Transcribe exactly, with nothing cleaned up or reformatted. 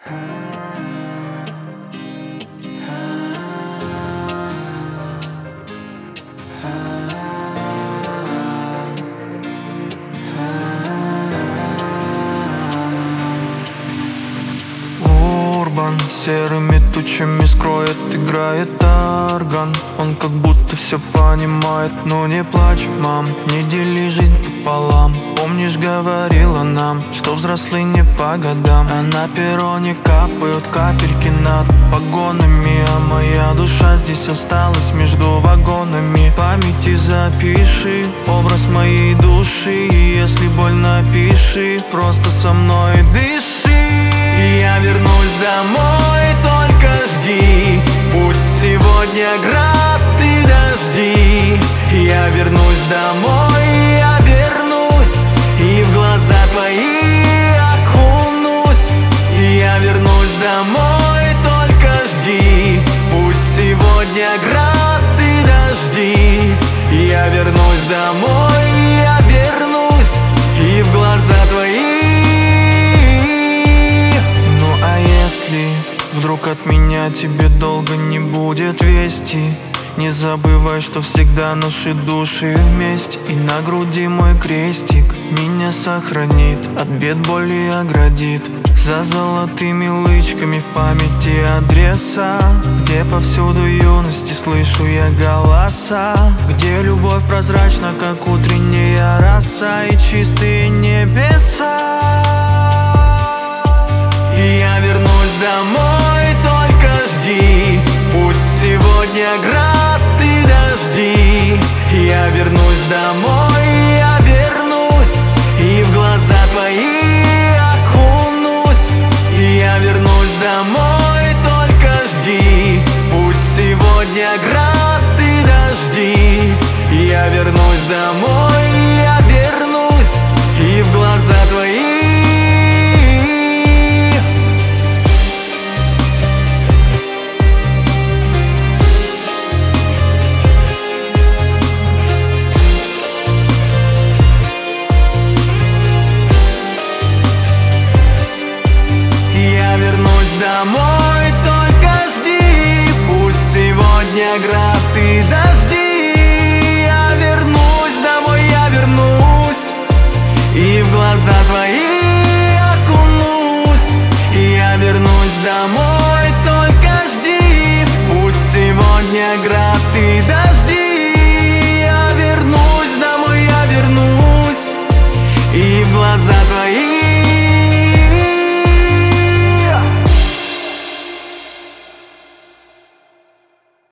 Урбан серыми тучами скроет, играет орган. Он как будто все понимает, но не плачь, мам, не дели жизнь пополам. Помнишь, говорила нам, что взрослые не по годам, а на перроне капают капельки над погонами, а моя душа здесь осталась между вагонами. В памяти запиши образ моей души, и если больно, пиши, просто со мной дыши. Я вернусь домой, только жди, пусть сегодня град и дожди. Я вернусь домой, я вернусь, и в глаза твои окунусь. Я вернусь домой, только жди, пусть сегодня град и дожди. Я вернусь домой, я вернусь, и в глаза твои. Вдруг от меня тебе долго не будет вести, не забывай, что всегда наши души вместе. И на груди мой крестик меня сохранит, от бед боли оградит. За золотыми лычками в памяти адреса, где повсюду юности слышу я голоса, где любовь прозрачна, как утренняя роса, и чистые небеса. Я вернусь домой, только жди, пусть сегодня град и дожди. Я вернусь домой, я вернусь, и в глаза твои окунусь. Я вернусь домой, только жди, пусть сегодня град и дожди. Я вернусь домой, я вернусь, и в глаза твои. Домой, только жди, пусть сегодня град и дожди. Я вернусь домой, я вернусь, и в глаза твои окунусь. Я вернусь домой, только жди, пусть сегодня град